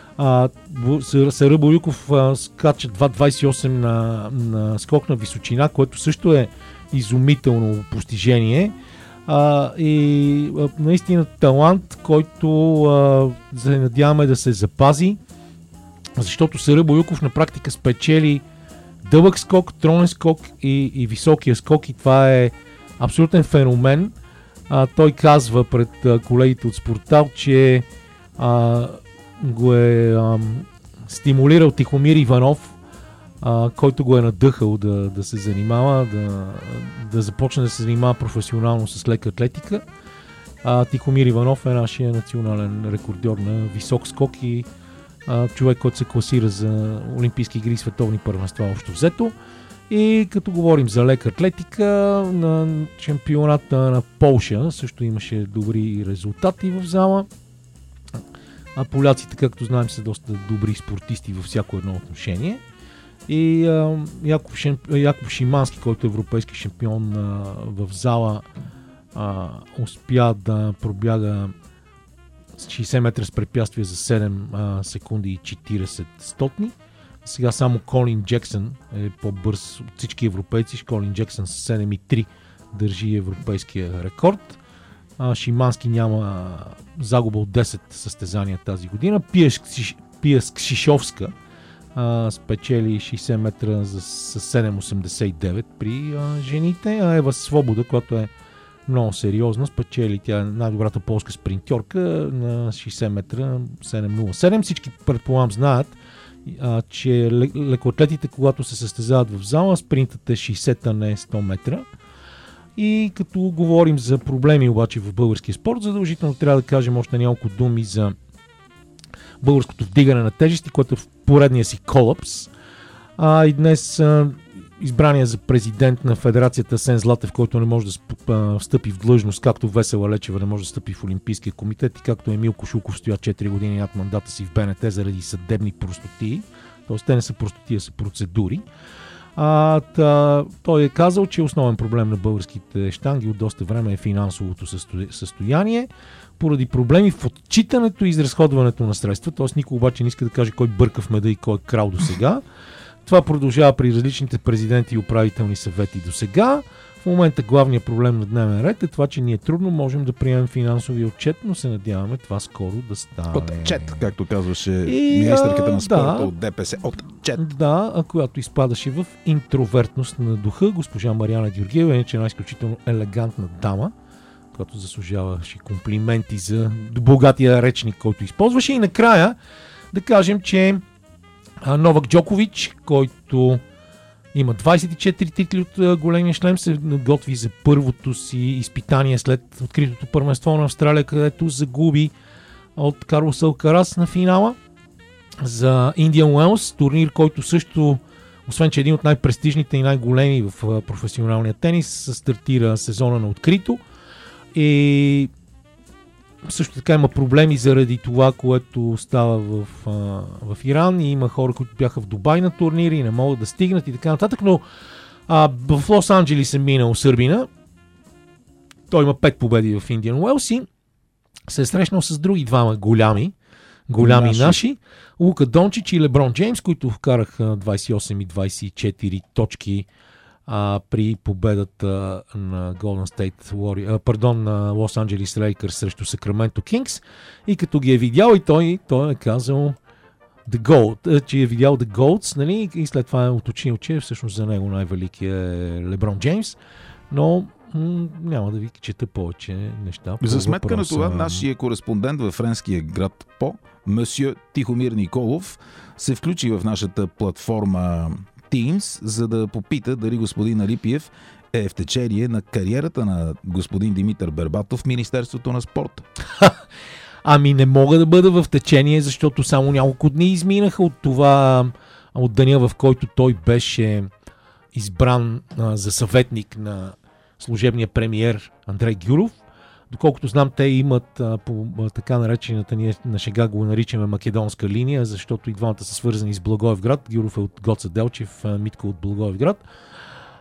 Сара Боюков скача 2.28 на скок на височина, което също е изумително постижение. И наистина талант, който се надяваме да се запази, защото Сара Боюков на практика спечели дълъг скок, тронен скок и високия скок, и това е абсолютен феномен. Той казва пред колегите от Спортал, че го е стимулирал Тихомир Иванов, който го е надъхал да се занимава, да започне да се занимава професионално с лека атлетика. Тихомир Иванов е нашия национален рекордьор на висок скок и човек, който се класира за Олимпийски игри и световни първенства общо взето. И като говорим за лека атлетика, на чемпионата на Полша също имаше добри резултати в зала. Поляците, както знаем, са доста добри спортисти във всяко едно отношение. И Яков Шимански, който е европейски шампион в зала, успя да пробяга 60 метра с препятствие за 7 секунди и 40 стотни. Сега само Колин Джексън е по-бърз от всички европейци. Колин Джексън с 7,3 държи европейския рекорд. Шимански няма загуба от 10 състезания тази година. Пия Скшишовска спечели 60 метра с 7,89 при жените. А Ева Свобода, която е много сериозна, спечели, тя е най-добрата полска спринтьорка на 60 метра 7,07. Всички, предполагам, знаят, че лекоатлетите, когато се състезават в зала, спринтът е 60, а не 100 метра. И като говорим за проблеми обаче в българския спорт, задължително трябва да кажем още няколко думи за българското вдигане на тежести, което е в поредния си колапс. И днес избрания за президент на федерацията Асен Златев, който не може да встъпи в длъжност, както Весела Лечева не може да встъпи в Олимпийския комитет, и както Емил Кошулков стоя 4 години над мандата си в БНТ заради съдебни простотии. Тоест те не са простотии, а са процедури. Той е казал, че основен проблем на българските щанги от доста време е финансовото състояние, поради проблеми в отчитането и изразходването на средства. Тоест никой обаче не иска да каже кой бърка в меда и кой е крал до сега. Това продължава при различните президенти и управителни съвети до сега. В момента главният проблем на дневен ред е това, че ние трудно можем да приемем финансови отчет, но се надяваме това скоро да стане. Отчет, както казваше министърката на спорта от ДПС. Отчет. Да, която изпадаше в интровертност на духа. Госпожа Мариана Георгиева е една изключително елегантна дама, която заслужаваше комплименти за богатия речник, който използваше. И накрая да кажем, че Новак Джокович, който има 24 титли от големия шлем, се готви за първото си изпитание след откритото първенство на Австралия, където загуби от Карлос Алкарас на финала за Индиан Уелс, турнир, който също, освен че е един от най-престижните и най-големи в професионалния тенис, стартира сезона на открито. И също така има проблеми заради това, което става в Иран, и има хора, които бяха в Дубай на турнири и не могат да стигнат и така нататък, но в Лос-Анджелис е минал сърбина. Той има 5 победи в Индиан Уелс и се е срещнал с други двама голями наши. Лука Дончич и Леброн Джеймс, които вкараха 28 и 24 точки при победата на Golden State Warriors, на Лос Анджелис Лейкърс срещу Сакраменто Кингс, и като ги е видял, и той е казал че е видял The Goats, нали? И след това е уточнил, че всъщност за него най-великият е Леброн Джеймс, но няма да ви чета повече неща. За сметка на това, нашия кореспондент във френския град По, месье Тихомир Николов, се включи в нашата платформа Teams, за да попита дали господин Алипиев е в течение на кариерата на господин Димитър Бербатов в Министерството на спорта. Ами не мога да бъда в течение, защото само няколко дни изминаха от това, от деня, в който той беше избран за съветник на служебния премиер Андрей Гюров. Доколкото знам, те имат по така наречената, ние на шега го наричаме македонска линия, защото и двамата са свързани с Благоевград. Гюров е от Гоца Делчев, Митко от Благоевград.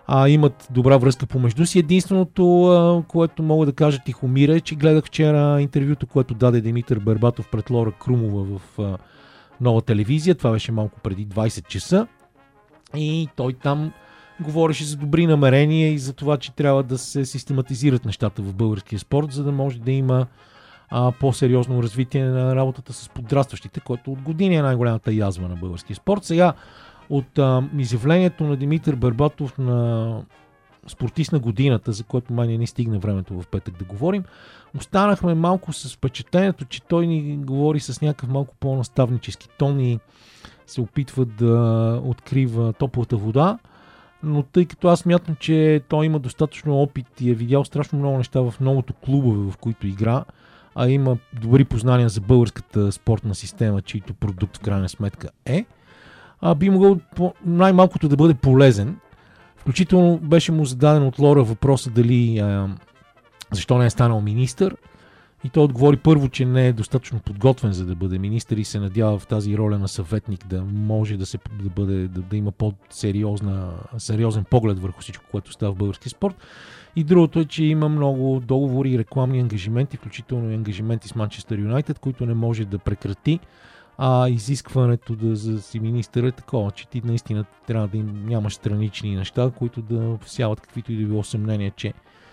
имат добра връзка помежду си. Единственото, което мога да кажа Тихомира, е, че гледах вчера интервюто, което даде Димитър Бербатов пред Лора Крумова в Нова телевизия. Това беше малко преди 20 часа. И той там говореше за добри намерения и за това, че трябва да се систематизират нещата в българския спорт, за да може да има по-сериозно развитие на работата с подрастващите, което от години е най-голямата язва на българския спорт. Сега от изявлението на Димитър Бербатов на спортист на годината, за което май не стигна времето в петък да говорим, останахме малко с впечатлението, че той ни говори с някакъв малко по-наставнически тон и се опитва да открива топлата вода, но тъй като аз смятам, че той има достатъчно опит и е видял страшно много неща в многото клубове, в които игра, а има добри познания за българската спортна система, чийто продукт в крайна сметка е, би могъл най-малкото да бъде полезен. Включително беше му зададен от Лора въпроса дали защо не е станал министър. И той отговори първо, че не е достатъчно подготвен за да бъде министър и се надява в тази роля на съветник да може да има по-сериозен поглед върху всичко, което става в български спорт. И другото е, че има много договори и рекламни ангажименти, включително и ангажименти с Манчестър Юнайтед, които не може да прекрати. Изискването за си министър е такова, че ти наистина трябва да нямаш странични неща, които да всяват каквито и да било съмнение, че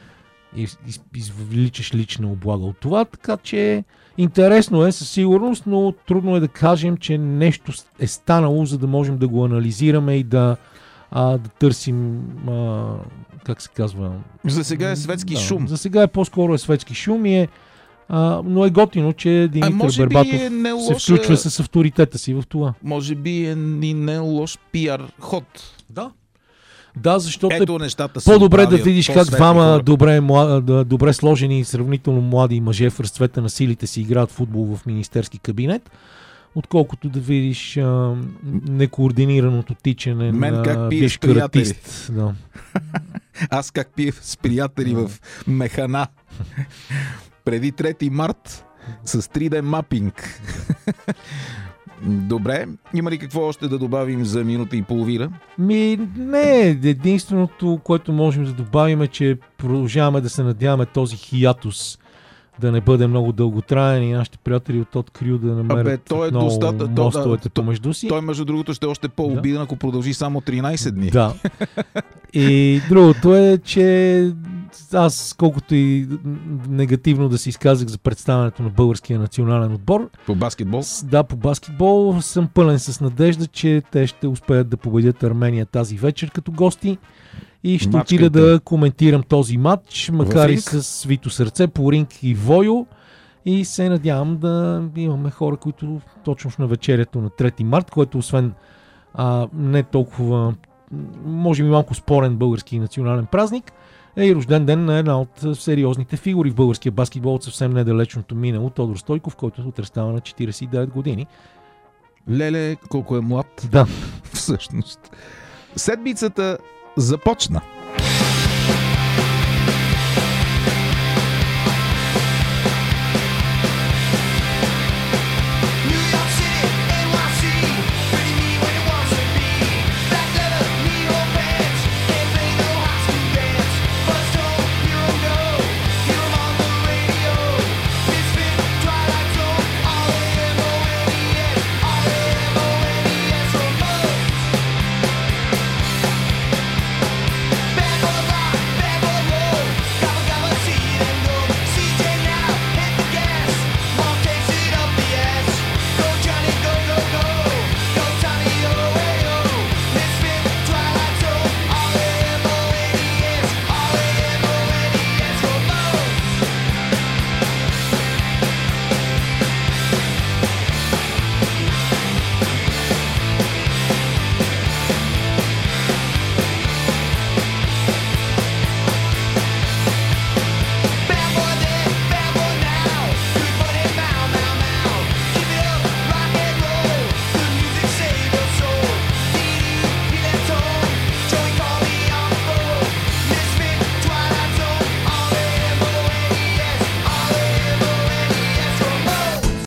извличаш лична облага от това, така че интересно е със сигурност, но трудно е да кажем, че нещо е станало, за да можем да го анализираме и да търсим как се казва... За сега е светски шум. За сега е по-скоро светски шум и но е готино, че Димитър Бербатов се включва с авторитета си в това. Може би е и не лош пиар ход. Да, защото е по-добре да видиш как двама добре сложени и сравнително млади мъже в разцвета на силите си играят футбол в министерски кабинет, отколкото да видиш некоординираното тичане на биш каратист. Да. Аз как пия с приятели в Механа преди 3 март с 3D мапинг. Добре, има ли какво още да добавим за минута и половина? Не, единственото, което можем да добавим е, че продължаваме да се надяваме този хиатус да не бъде много дълготраен и нашите приятели от Открю да намерят мостовете помежду си. Той, между другото, ще е още по-обиден, ако продължи само 13 дни. Да. И другото е, че аз, колкото и негативно да се изказах за представянето на българския национален отбор. По баскетбол? Да, по баскетбол съм пълен с надежда, че те ще успеят да победят Армения тази вечер като гости. И ще отида да коментирам този матч, макар и с свито сърце, по ринг и войо. И се надявам да имаме хора, които точно на вечерието на 3 март, което освен не толкова, може би малко спорен български национален празник, е и рожден ден на една от сериозните фигури в българския баскетбол от съвсем недалечното минало, Тодор Стойков, който утре става на 49 години. Леле, колко е млад. Да. Всъщност. Седмицата започна.